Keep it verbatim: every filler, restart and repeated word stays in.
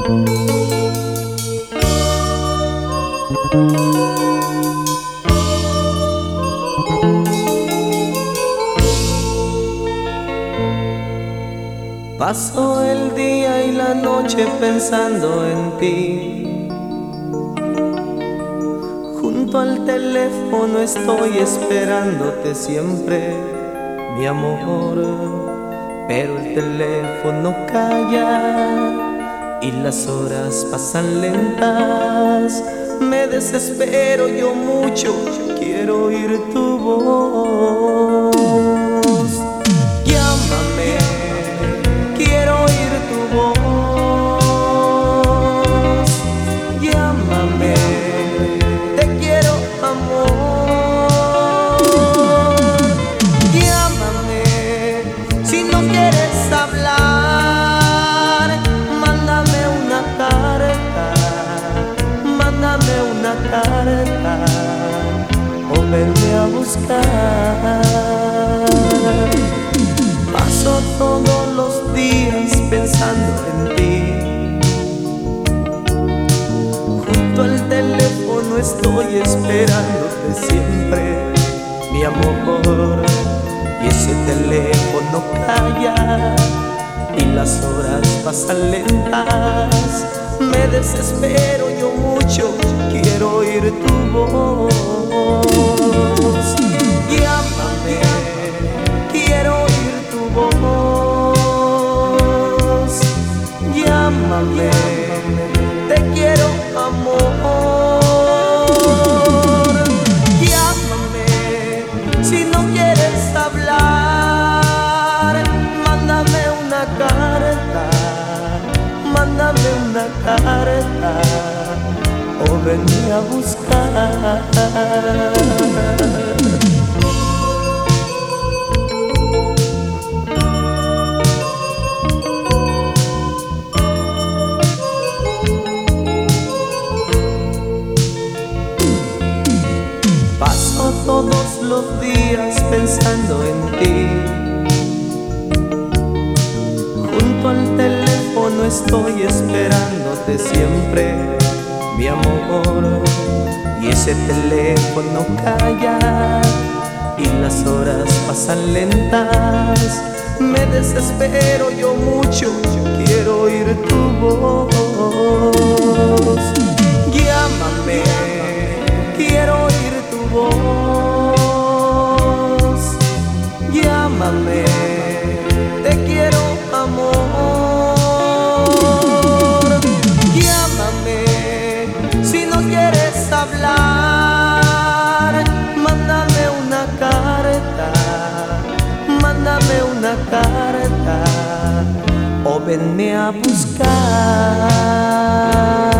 Paso el día y la noche pensando en ti. Junto al teléfono estoy esperándote siempre, mi amor. Pero el teléfono calla y las horas pasan lentas. Me desespero yo mucho, quiero oír tu voz. Llámame, quiero oír tu voz. Llámame, te quiero, amor. Llámame, si no quieres hablar, mándame una carta, mándame una carta o venme a buscar. Paso todos los días pensando en ti. Junto al teléfono estoy esperándote siempre, mi amor. Y ese teléfono calla y las horas pasan lentas. Me desespero yo mucho, quiero oír tu voz. Llámame, quiero oír tu voz. Llámame, te quiero, amor. Llámame, si no quieres hablar, mándame una carta, mándame una carta o venme a buscar. Paso todos los días pensando en ti. Junto al teléfono estoy esperándote siempre, mi amor. Y ese teléfono calla y las horas pasan lentas. Me desespero yo mucho, quiero oír tu voz. Llámame, quiero oír tu voz. Llámame, te quiero, amor. Llámame, si no quieres hablar, mándame una carta, mándame una carta o venme a buscar.